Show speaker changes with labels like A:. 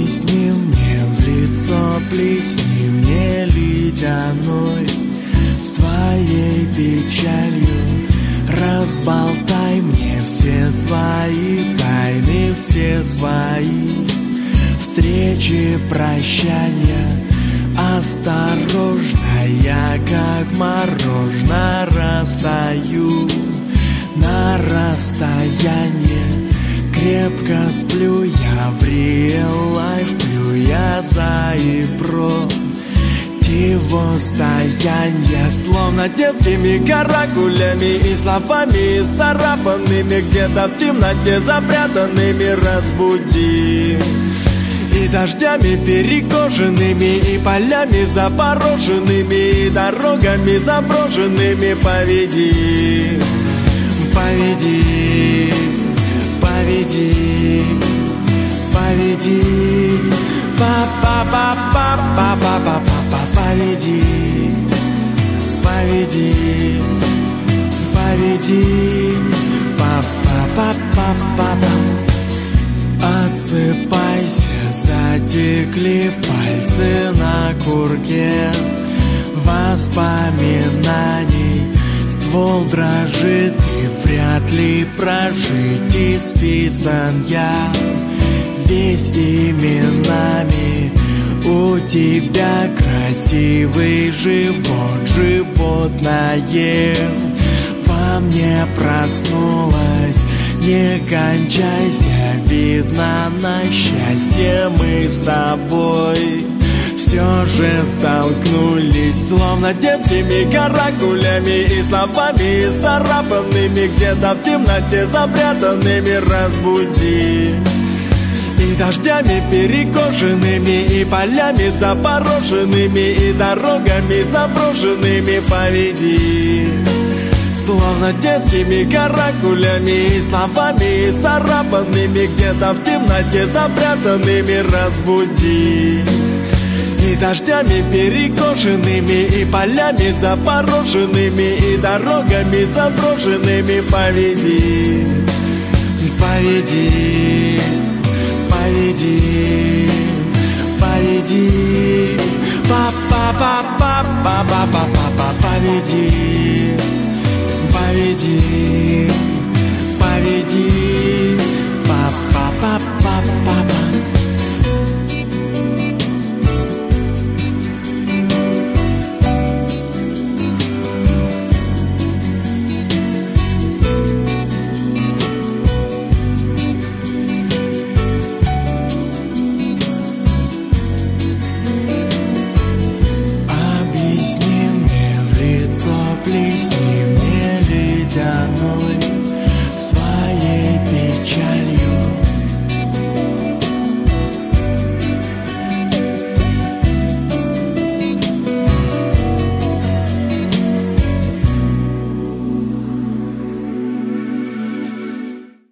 A: Плесни мне в лицо, плесни мне ледяной своей печалью. Разболтай мне все свои тайны, все свои встречи, прощания. Осторожно, я как мороженое растаю на расстояние. Крепко сплю я в real life, плю я за и противостояние. Словно детскими каракулями и словами исцарапанными, где-то в темноте запрятанными разбуди. И дождями перекошенными, и полями запороженными, и дорогами заброшенными поведи, поведи, поведи, поведи, па-па-па-па-па-па-па-па, поведи, поведи, поведи, па-па-па-па-па. Отсыпайся, затекли пальцы на курке воспоминаний. Ствол дрожит, и вряд ли прожить исписан я весь именами. У тебя красивый живот, животное во мне проснулось. Не кончайся, видно, на счастье мы с тобой все же столкнулись. Словно детскими каракулями и словами исцарапанными, где-то в темноте запрятанными разбуди. И дождями перекошенными, и полями запороженными, и дорогами заброшенными поведи. Словно детскими каракулями и словами исцарапанными, где-то в темноте запрятанными разбуди. И дождями перекошенными, и полями запороженными, и дорогами заброшенными поведи, поведи, поведи, поведи, па-па-па-па-па-па-па-па, поведи, поведи, поведи.